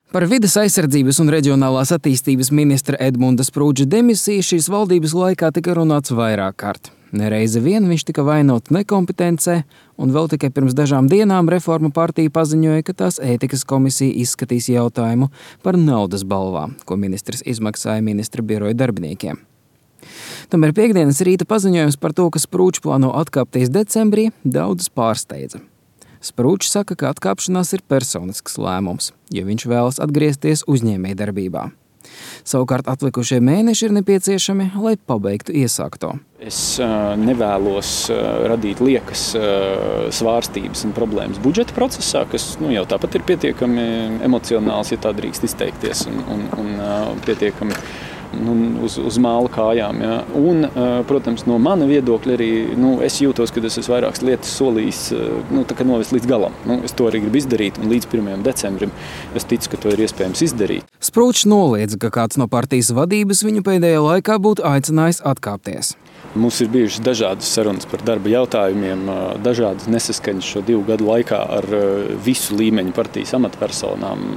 Par vides aizsardzības un reģionālās attīstības ministra Edmunda Sprūdža demisiju šīs valdības laikā tika runāts vairāk kārt. Nereizi vien viņš tika vainots nekompetencē, un vēl tikai pirms dažām dienām Reformu partija paziņoja, ka tās ētikas komisija izskatīs jautājumu par naudas balvām, ko ministrs izmaksāja ministra biroja darbiniekiem. Tomēr piektdienas rīta paziņojums par to, ka Sprūdžs plāno atkāpties decembrī, daudzus pārsteidza. Sprūdžs saka, ka atkāpšanās ir personisks lēmums, jo viņš vēlas atgriezties uzņēmējdarbībā. Savukārt atlikušie mēneši ir nepieciešami, lai pabeigtu iesākto. Es nevēlos radīt liekas svārstības un problēmas budžeta procesā, kas jau tāpat ir pietiekami emocionāls, ja tā drīkst izteikties, un pietiekami uz māla kājām. Ja. Un, protams, no mana viedokļa arī es jūtos, ka es esmu vairākas lietas solījis novest līdz galam. Es to arī gribu izdarīt, un līdz 1. decembrim es ticu, ka to ir iespējams izdarīt. Sprūdžs noliedza, ka kāds no partijas vadības viņu pēdējā laikā būtu aicinājis atkāpties. Mums ir bijušas dažādas sarunas par darba jautājumiem, dažādas nesaskaņas šo 2 gadu laikā ar visu līmeņu partijas amatpersonām.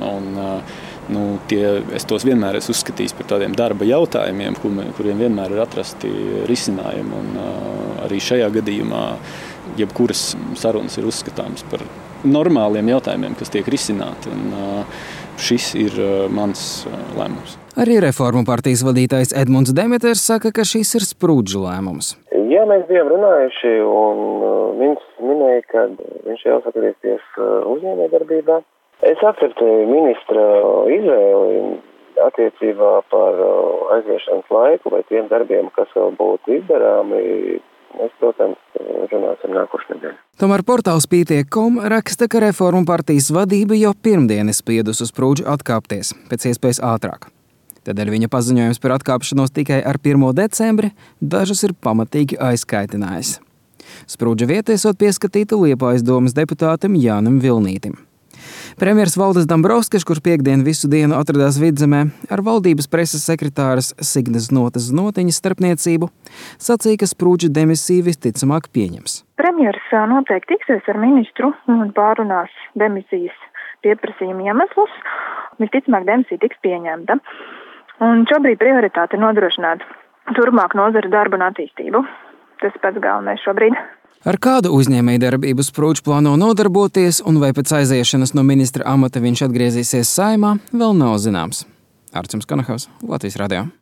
Es tos vienmēr esmu uzskatījis par tādiem darba jautājumiem, kuriem vienmēr ir atrasti risinājumi. Un arī šajā gadījumā jebkuras sarunas ir uzskatāmas par normāliem jautājumiem, kas tiek risināti. Un šis ir mans lēmums. Arī Reformu partijas vadītājs Edmunds Demeters saka, ka šis ir Sprūdža lēmums. Jā, mēs bijām runājuši, un viņš minēja, ka viņš jau atgriezties uzņēmējdarbībā. Es akceptēju ministra izvēli attiecībā par aiziešanas laiku vai tiem darbiem, kas vēl būtu izdarāmi. Es, protams, runāsim nākošu nedēļu. Tomēr portāls Pītiek.com raksta, ka Reformu partijas vadība jau pirmdien spiedus uz Sprūdžu atkāpties, pēc iespējas ātrāk. Tādēļ viņa paziņojums par atkāpšanos tikai ar 1. decembri dažus ir pamatīgi aizkaitinājis. Sprūdža vieta esot pieskatīta Liepājas domes deputātam Jānim Vilnītim. Premjers Valdis Dombrovskis, kurš piektdien visu dienu atradās Vidzemē, ar valdības preses sekretāras Signas Notas Notiņas starpniecību, sacīja, ka Sprūdža demisiju visticamāk pieņems. Premjers noteikti tiksies ar ministru un pārunās demisijas pieprasījuma iemeslus. Visticamāk demisija tiks pieņemta. Un šobrīd prioritāte ir nodrošināt turpmāk nozara darbu un attīstību. Tas pats galvenais šobrīd. Ar kādu uzņēmējdarbību Sprūdžs plāno nodarboties un vai pēc aiziešanas no ministra amata viņš atgriezīsies Saeimā, vēl nav zināms. Arčuns Kanahavs, Latvijas radio.